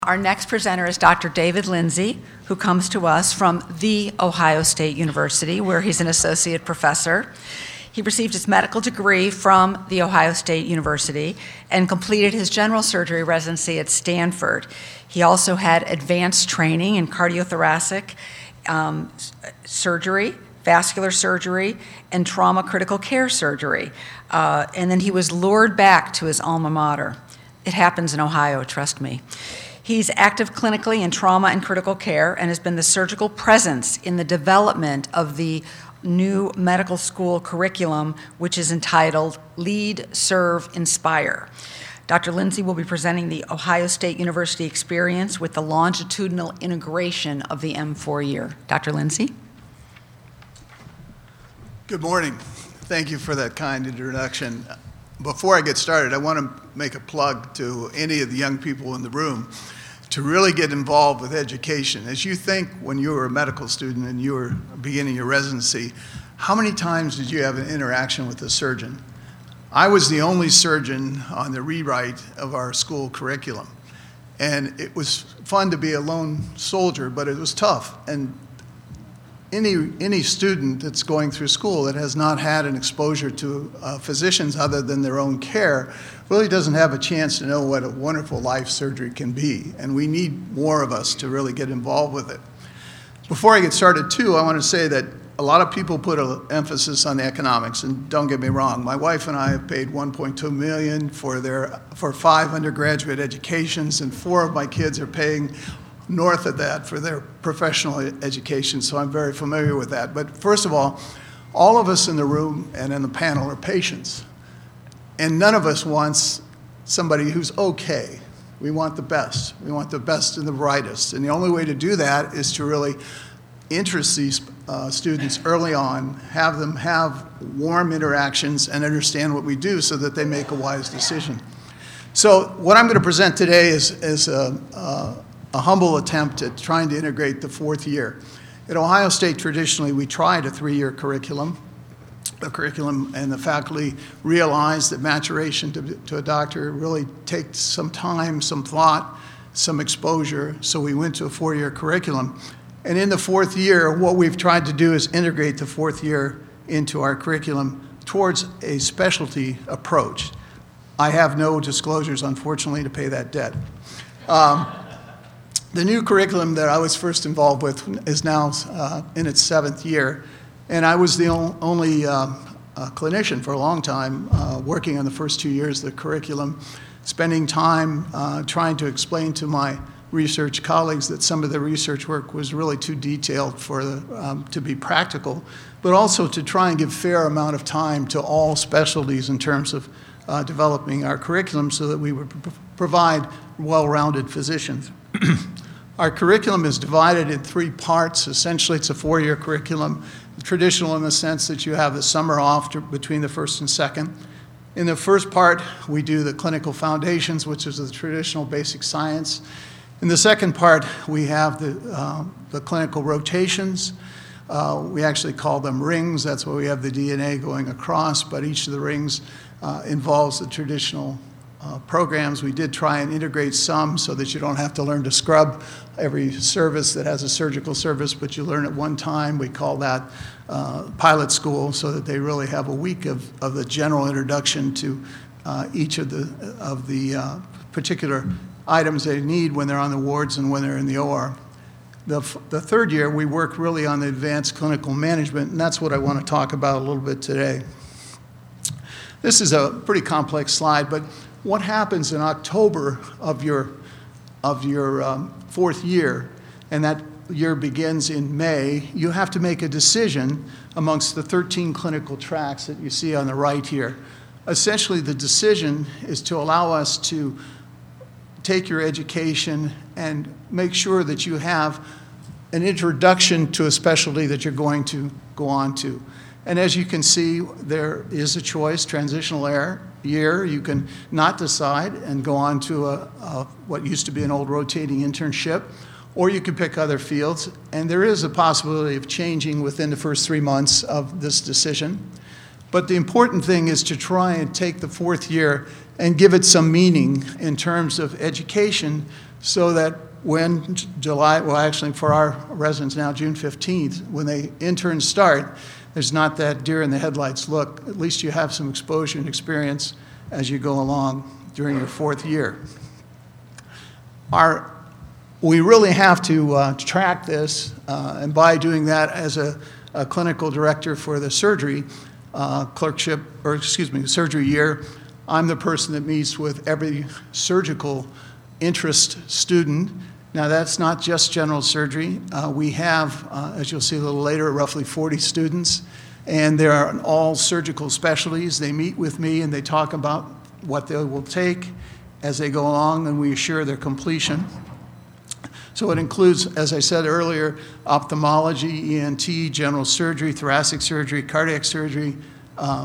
Our next presenter is Dr. David Lindsay, who comes to us from The Ohio State University, where he's an associate professor. He received his medical degree from The Ohio State University and completed his general surgery residency at Stanford. He also had advanced training in cardiothoracic surgery, vascular surgery, and trauma critical care surgery. And then he was lured back to his alma mater. It happens in Ohio, trust me. He's active clinically in trauma and critical care and has been the surgical presence in the development of the new medical school curriculum, which is entitled Lead, Serve, Inspire. Dr. Lindsay will be presenting the Ohio State University experience with the longitudinal integration of the M4 year. Dr. Lindsay? Good morning. Thank you for that kind introduction. Before I get started, I want to make a plug to any of the young people in the room to really get involved with education. As you think when you were a medical student and you were beginning your residency, how many times did you have an interaction with a surgeon? I was the only surgeon on the rewrite of our school curriculum. And it was fun to be a lone soldier, but it was tough. And any student that's going through school that has not had an exposure to physicians other than their own care really doesn't have a chance to know what a wonderful life surgery can be. And we need more of us to really get involved with it. Before I get started too, I want to say that a lot of people put an emphasis on the economics, and don't get me wrong, my wife and I have paid $1.2 million for 5 undergraduate educations, and 4 of my kids are paying north of that for their professional education, so I'm very familiar with that. But first of all of us in the room and in the panel are patients. And none of us wants somebody who's okay. We want the best. We want the best and the brightest. And the only way to do that is to really interest these students early on, have them have warm interactions and understand what we do so that they make a wise decision. So what I'm going to present today is a humble attempt at trying to integrate the 4th year. At Ohio State, traditionally, we tried a 3-year curriculum, and the faculty realized that maturation to a doctor really takes some time, some thought, some exposure, so we went to a 4-year curriculum. And in the 4th year, what we've tried to do is integrate the 4th year into our curriculum towards a specialty approach. I have no disclosures, unfortunately, to pay that debt. The new curriculum that I was first involved with is now in its 7th year, and I was the only clinician for a long time working on the first 2 years of the curriculum, spending time trying to explain to my research colleagues that some of the research work was really too detailed to be practical, but also to try and give fair amount of time to all specialties in terms of developing our curriculum so that we would provide well-rounded physicians. Our curriculum is divided in 3 parts. Essentially, it's a 4-year curriculum, traditional in the sense that you have the summer off between the first and second. In the first part, we do the clinical foundations, which is the traditional basic science. In the second part, we have the clinical rotations. We actually call them rings. That's why we have the DNA going across, but each of the rings involves the traditional programs. We did try and integrate some so that you don't have to learn to scrub every service that has a surgical service, but you learn at one time. We call that pilot school, so that they really have a week of the general introduction to each of the particular items they need when they're on the wards and when they're in the OR. The 3rd year, we work really on the advanced clinical management, and that's what I want to talk about a little bit today. This is a pretty complex slide, but what happens in October of your 4th year, and that year begins in May, you have to make a decision amongst the 13 clinical tracks that you see on the right here. Essentially, the decision is to allow us to take your education and make sure that you have an introduction to a specialty that you're going to go on to. And as you can see, there is a choice, transitional year. You can not decide and go on to what used to be an old rotating internship, or you can pick other fields. And there is a possibility of changing within the first 3 months of this decision. But the important thing is to try and take the 4th year and give it some meaning in terms of education so that when actually for our residents now, June 15th, when the interns start, there's not that deer in the headlights look. At least you have some exposure and experience as you go along during your 4th year. We really have to track this, and by doing that as a clinical director for the surgery surgery year, I'm the person that meets with every surgical interest student. Now, that's not just general surgery. We have, as you'll see a little later, roughly 40 students, and they are in all surgical specialties. They meet with me and they talk about what they will take as they go along, and we assure their completion. So it includes, as I said earlier, ophthalmology, ENT, general surgery, thoracic surgery, cardiac surgery, a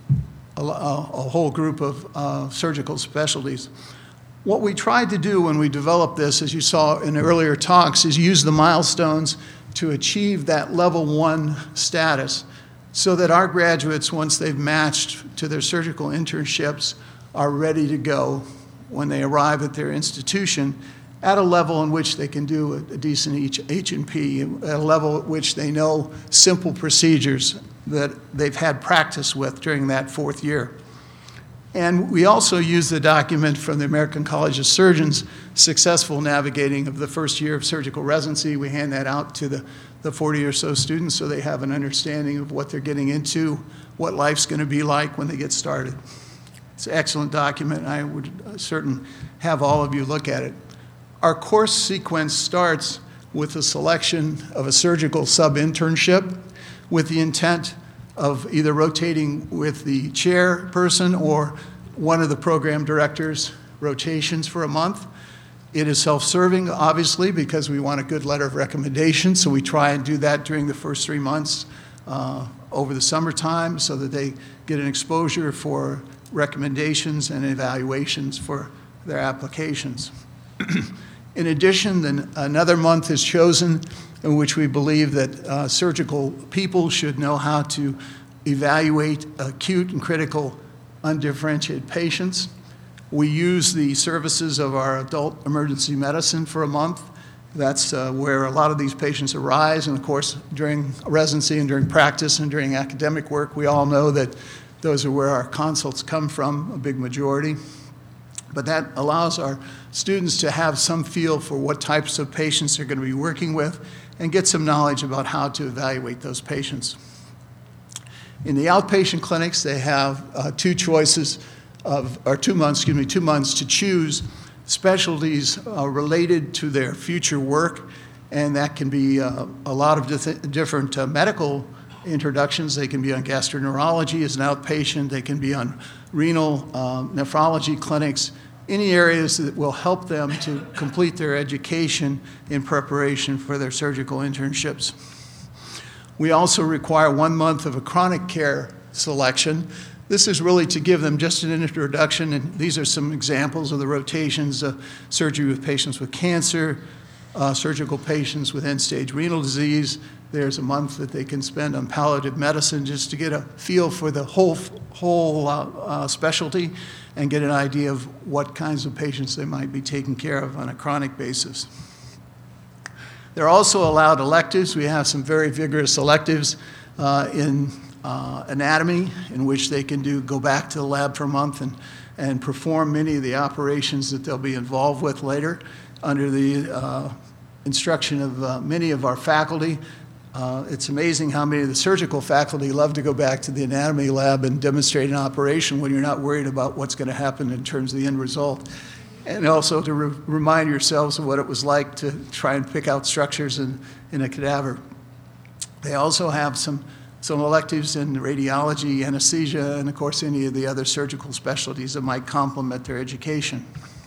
whole group of surgical specialties. What we tried to do when we developed this, as you saw in earlier talks, is use the milestones to achieve that level 1 status so that our graduates, once they've matched to their surgical internships, are ready to go when they arrive at their institution at a level in which they can do a decent H&P, at a level at which they know simple procedures that they've had practice with during that 4th year. And we also use the document from the American College of Surgeons, Successful Navigating of the First Year of Surgical Residency. We hand that out to the 40 or so students so they have an understanding of what they're getting into, what life's going to be like when they get started. It's an excellent document, and I would certainly have all of you look at it. Our course sequence starts with the selection of a surgical sub-internship with the intent of either rotating with the chairperson or one of the program directors' rotations for a month. It is self-serving, obviously, because we want a good letter of recommendation, so we try and do that during the first 3 months over the summertime so that they get an exposure for recommendations and evaluations for their applications. In addition, then another month is chosen in which we believe that surgical people should know how to evaluate acute and critical undifferentiated patients. We use the services of our adult emergency medicine for a month. That's where a lot of these patients arise, and of course, during residency and during practice and during academic work, we all know that those are where our consults come from, a big majority. But that allows our students to have some feel for what types of patients they're going to be working with and get some knowledge about how to evaluate those patients. In the outpatient clinics, they have 2 months to choose specialties related to their future work, and that can be a lot of different medical introductions. They can be on gastroenterology as an outpatient. They can be on renal nephrology clinics, any areas that will help them to complete their education in preparation for their surgical internships. We also require 1 month of a chronic care selection. This is really to give them just an introduction, and these are some examples of the rotations: surgery with patients with cancer, surgical patients with end-stage renal disease. There's a month that they can spend on palliative medicine just to get a feel for the whole specialty and get an idea of what kinds of patients they might be taking care of on a chronic basis. They're also allowed electives. We have some very vigorous electives in anatomy, in which they can go back to the lab for a month and perform many of the operations that they'll be involved with later under the instruction of many of our faculty. It's amazing how many of the surgical faculty love to go back to the anatomy lab and demonstrate an operation when you're not worried about what's going to happen in terms of the end result. And also to remind yourselves of what it was like to try and pick out structures in a cadaver. They also have some electives in radiology, anesthesia, and of course any of the other surgical specialties that might complement their education.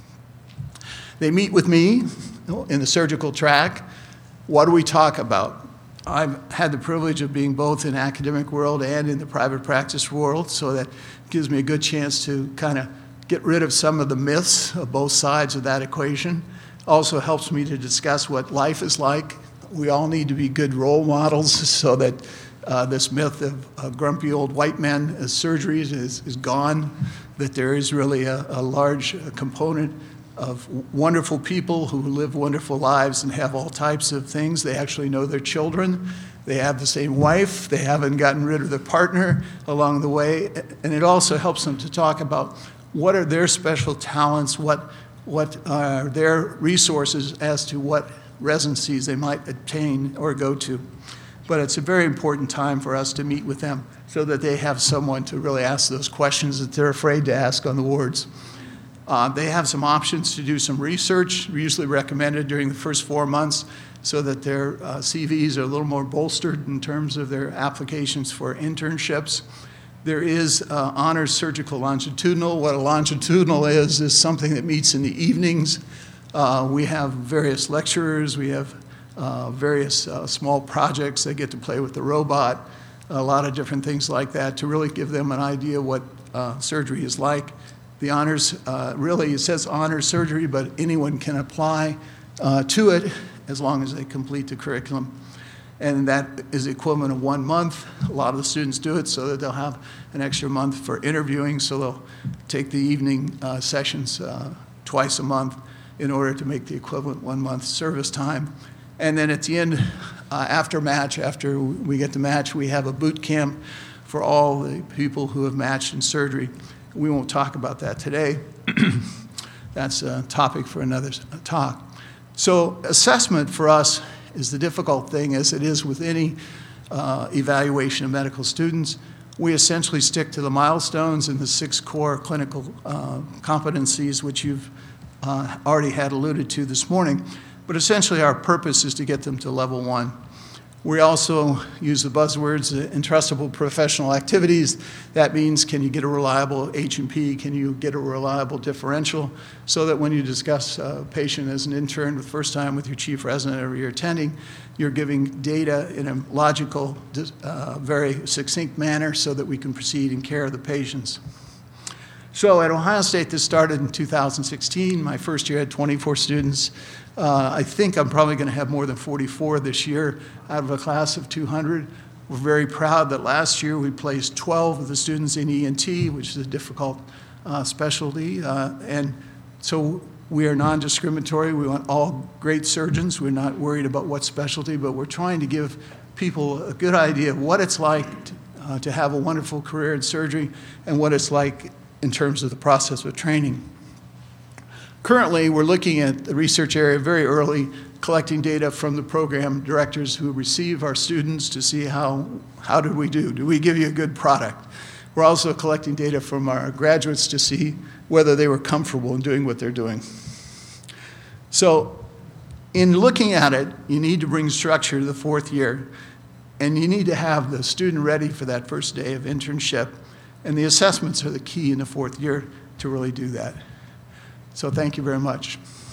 They meet with me in the surgical track. What do we talk about? I've had the privilege of being both in the academic world and in the private practice world, so that gives me a good chance to kind of get rid of some of the myths of both sides of that equation. Also helps me to discuss what life is like. We all need to be good role models so that this myth of grumpy old white men as surgeries is gone, that there is really a large component of wonderful people who live wonderful lives and have all types of things. They actually know their children. They have the same wife. They haven't gotten rid of their partner along the way. And it also helps them to talk about what are their special talents, what are their resources as to what residencies they might attain or go to. But it's a very important time for us to meet with them so that they have someone to really ask those questions that they're afraid to ask on the wards. They have some options to do some research, usually recommended during the first 4 months, so that their CVs are a little more bolstered in terms of their applications for internships. There is honors surgical longitudinal. What a longitudinal is something that meets in the evenings. We have various lecturers. We have various small projects. They get to play with the robot, a lot of different things like that to really give them an idea what surgery is like. The honors, really, it says honors surgery, but anyone can apply to it as long as they complete the curriculum. And that is the equivalent of 1 month. A lot of the students do it so that they'll have an extra month for interviewing, so they'll take the evening sessions twice a month in order to make the equivalent 1 month service time. And then at the end, after we get the match, we have a boot camp for all the people who have matched in surgery. We won't talk about that today. That's a topic for another talk. So assessment for us is the difficult thing, as it is with any evaluation of medical students. We essentially stick to the milestones and the 6 core clinical competencies, which you've already had alluded to this morning. But essentially our purpose is to get them to level 1. We also use the buzzwords, entrustable professional activities. That means, can you get a reliable H&P? Can you get a reliable differential? So that when you discuss a patient as an intern the first time with your chief resident or your attending, you're giving data in a logical, very succinct manner so that we can proceed in care of the patients. So at Ohio State, this started in 2016. My first year had 24 students. I think I'm probably going to have more than 44 this year out of a class of 200. We're very proud that last year we placed 12 of the students in ENT, which is a difficult specialty. And so we are non-discriminatory. We want all great surgeons. We're not worried about what specialty, but we're trying to give people a good idea of what it's like to have a wonderful career in surgery and what it's like in terms of the process of training. Currently, we're looking at the research area very early, collecting data from the program directors who receive our students to see how did we do? Do we give you a good product? We're also collecting data from our graduates to see whether they were comfortable in doing what they're doing. So in looking at it, you need to bring structure to the 4th year, and you need to have the student ready for that first day of internship, and the assessments are the key in the 4th year to really do that. So thank you very much.